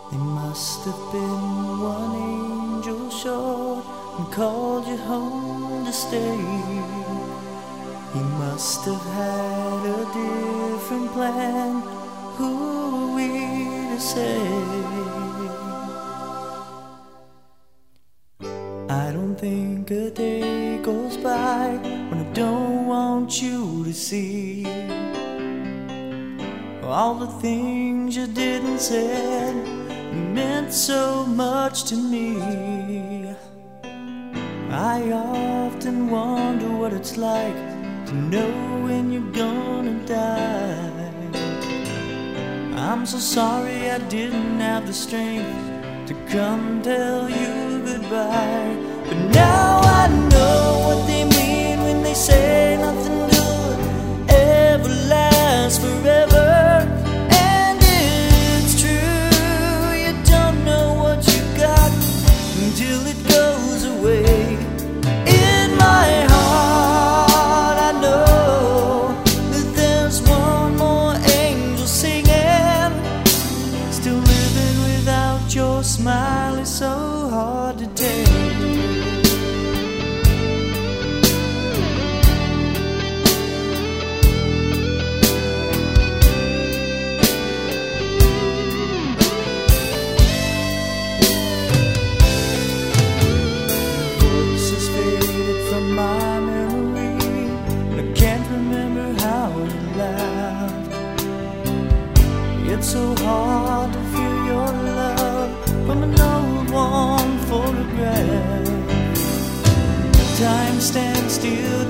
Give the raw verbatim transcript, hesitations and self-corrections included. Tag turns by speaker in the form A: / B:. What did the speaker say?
A: They must have been one angel short and called you home to stay. He must have had a different plan. Who are we to say? I don't think a day goes by when I don't want you to see all the things you didn't say meant so much to me. I often wonder what it's like to know when you're gonna die. I'm so sorry I didn't have the strength to come tell you goodbye. But now I know what they mean when they say nothing good ever lasts forever. And it's true, you don't know what you got until it goes away. In my heart I know that there's one more angel singing. Still living without your smile is so hard to take. Voices faded from my memory, and I can't remember how you laughed. It's so hard to feel your love from an old one photograph. Time stands still